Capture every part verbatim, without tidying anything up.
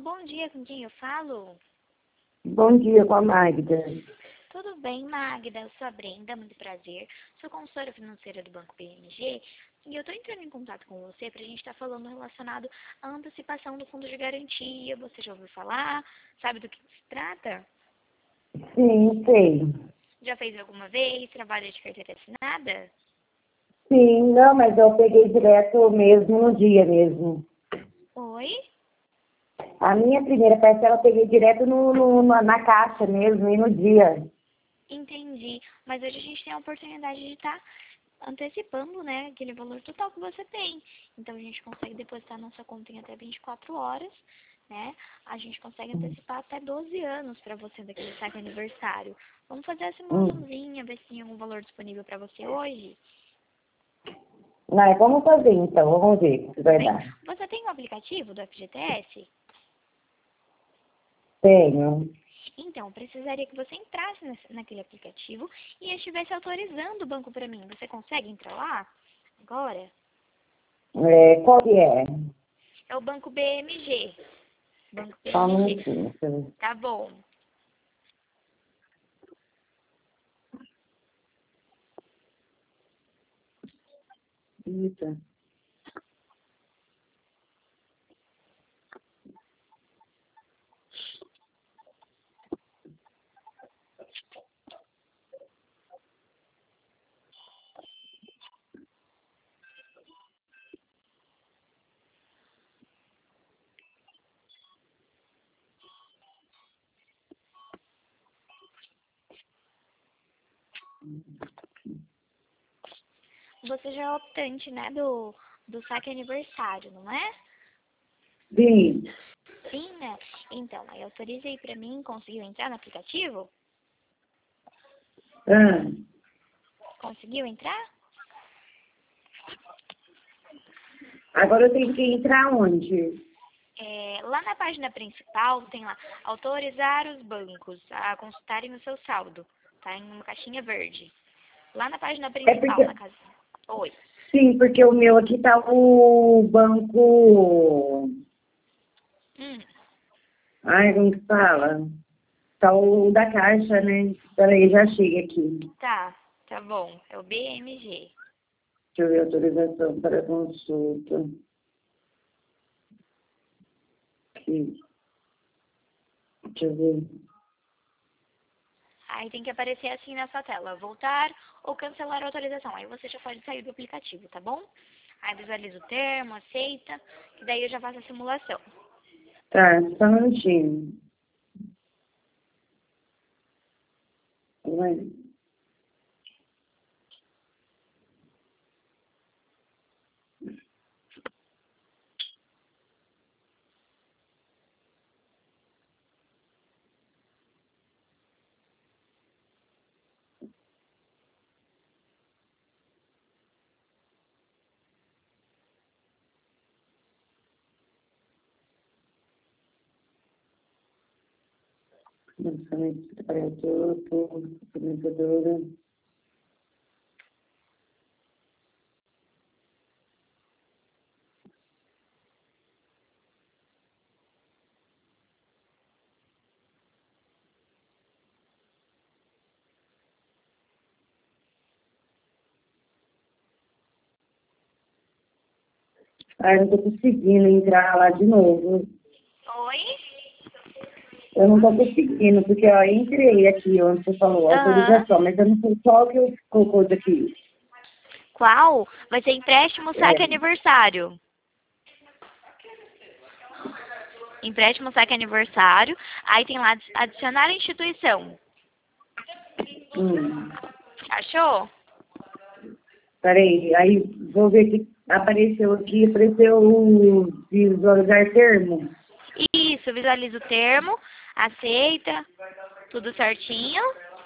bom dia, com quem eu falo? Bom dia, com a Magda. Tudo bem, Magda? Eu sou a Brenda, muito prazer. Sou consultora financeira do Banco B M G e eu estou entrando em contato com você para a gente estar falando relacionado à antecipação do fundo de garantia. Você já ouviu falar? Sabe do que se trata? Sim, sei. Já fez alguma vez? Trabalha de carteira assinada? Sim, não, mas eu peguei direto mesmo no dia mesmo. Oi? A minha primeira parcela eu peguei direto no, no- na, na caixa mesmo e no dia. Entendi. Mas hoje a gente tem a oportunidade de estar antecipando, né, aquele valor total que você tem. Então a gente consegue depositar na sua conta em até vinte e quatro horas, né? A gente consegue antecipar até doze anos para você daquele saque aniversário. Vamos fazer a Hum. simulaçãozinha, ver se tem algum valor disponível para você hoje. Não, vamos fazer então, vamos ver o que vai Bem, dar. você tem o aplicativo do F G T S? Tenho. Então, precisaria que você entrasse nesse- naquele aplicativo e estivesse autorizando o banco para mim. Você consegue entrar lá agora? É, qual que é? É o Banco B M G. Banco Só um B M G. minutinho. deixa eu ver. Tá bom. Eita. Você já é optante, né, do, do saque aniversário, não é? Sim. Sim, né? Então, aí autorizei pra mim, conseguiu entrar no aplicativo? Ah, Conseguiu entrar? agora eu tenho que entrar onde? É, lá na página principal tem lá, autorizar os bancos a consultarem o seu saldo. Tá em uma caixinha verde. Lá na página É principal, porque... na casa. Oi. Sim, porque o meu aqui tá o banco... Hum, Ai, como que fala? Tá o da caixa, né? Peraí, já chega aqui. tá, tá bom. É o B M G. Deixa eu ver a autorização para consulta. Aqui. Deixa eu ver. Aí tem que aparecer assim na sua tela, voltar ou cancelar a autorização. Aí você já pode sair do aplicativo, tá bom? Aí visualiza o termo, aceita, que daí eu já faço a simulação. Tá, só um minutinho. Vai. Lançamento preparador, complementadora. Ah, eu não tô conseguindo entrar lá de novo. Oi? Eu não tô conseguindo, porque ó, eu entrei aqui onde você falou, Aham. autorização, mas eu não sei qual que eu colocou daqui. Qual? Vai ser empréstimo, saque É. aniversário. Empréstimo, saque aniversário. Aí tem lá adicionar a instituição. Hum. Achou? Peraí, aí vou ver que apareceu aqui, apareceu o visualizar termo. Isso, visualiza o termo, aceita, tudo certinho.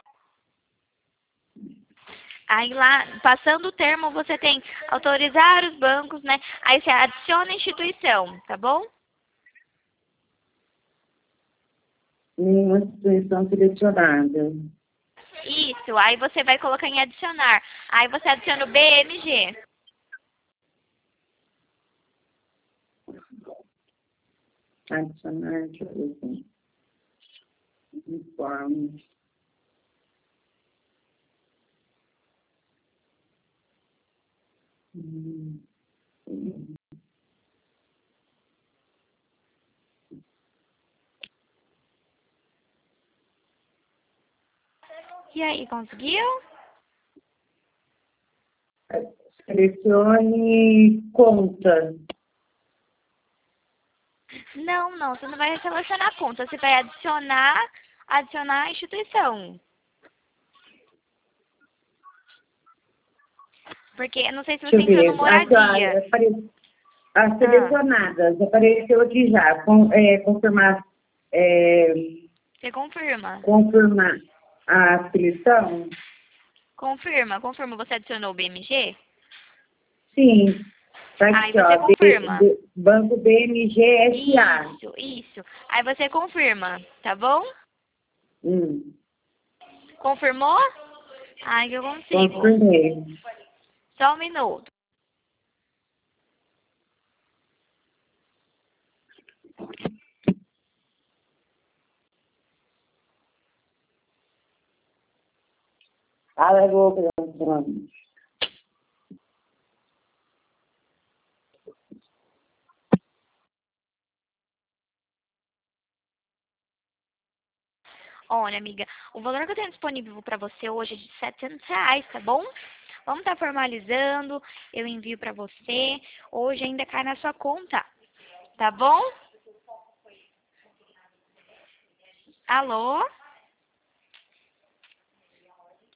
Aí lá, passando o termo, você tem autorizar os bancos, né? Aí você adiciona a instituição, tá bom? Nenhuma instituição selecionada. Isso, aí você vai colocar em adicionar. Aí você adiciona o B M G. Adicionar, deixa eu ver aqui. Informe. Hum, hum. E aí, conseguiu? Selecione conta. Não, não, você não vai selecionar a conta. Você vai adicionar, adicionar a instituição. Porque eu não sei se Deixa você eu entrou no ver. Aqui, moradia. ó, apare- as Ah, selecionadas. Apareceu aqui já. Com, é, confirmar, é, você confirma. confirmar a seleção? Confirma, confirma. Você adicionou o B M G? Sim. Tá Aí aqui, você ó. B- confirma. B- Banco B M G S A. Isso, isso. Aí você confirma, tá bom? Hum, Confirmou? Ai, que eu consigo. confirmei. Só um minuto. Alegou, pronto. Olha, amiga, o valor que eu tenho disponível para você hoje é de setecentos reais, tá bom? Vamos estar formalizando, eu envio para você. Hoje ainda cai na sua conta, tá bom? Alô?